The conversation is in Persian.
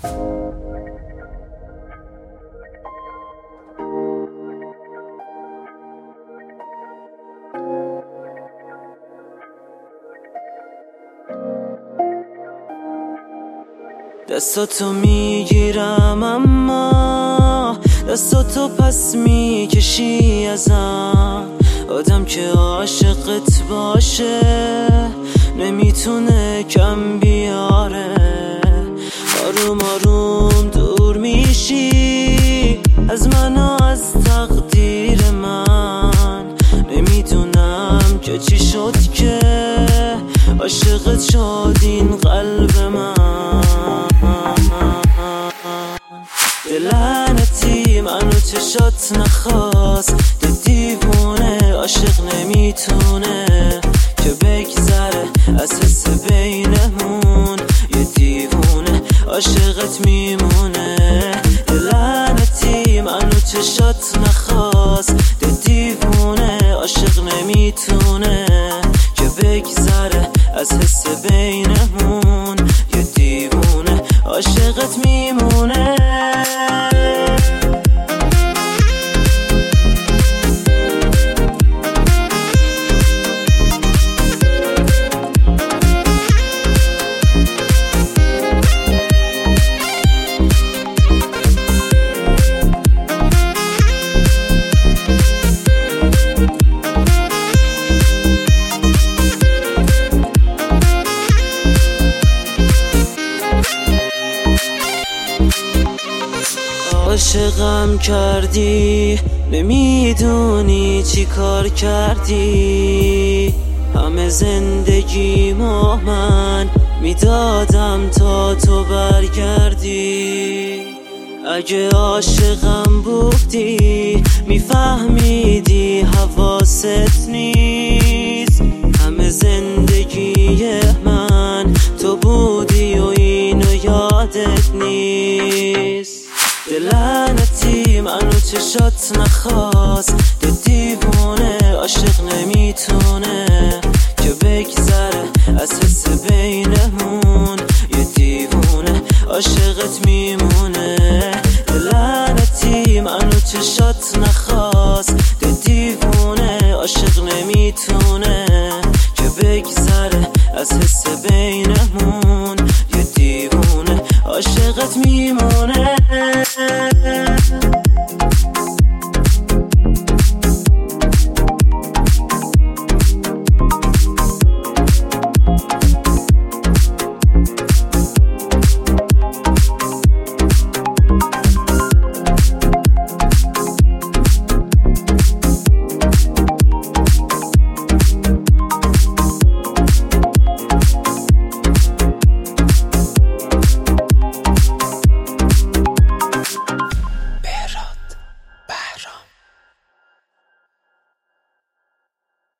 دستاتو میگیرم اما دستاتو پس میکشی ازم. آدم که عاشقت باشه نمیتونه کم بیاره. آروم آروم دور میشی از من و از تقدیر من. نمیدونم که چی شد که عاشقت شد این قلب من. لعنتی منو چشات نخواست. دیوونه عاشق نمیتونه که بگذره از حس بینمون. یه دیوونه عاشقت میمونه. لعنتی منو چشات نخواست. دیوونه عاشق نمیتونه که بگذره از حس بینمون. یه دیوونه عاشقت میمونه. عاشقم کردی نمیدونی چی کار کردی. همه زندگیمو من میدادم تا تو برگردی. اگه عاشقم بودی میفهمیدی حواست نیست. همه زندگی من تو بودی و اینو یادت نیست. لعنتی منو چشات نخواست. دیوونه عاشق نمیتونه که بگذره از حس بینمون. یه دیوونه عاشقت میمونه. لعنتی منو چشات نخواست. دیوونه عاشق نمیتونه که بگذره از حس بینمون. یه دیوونه عاشقت میمونه.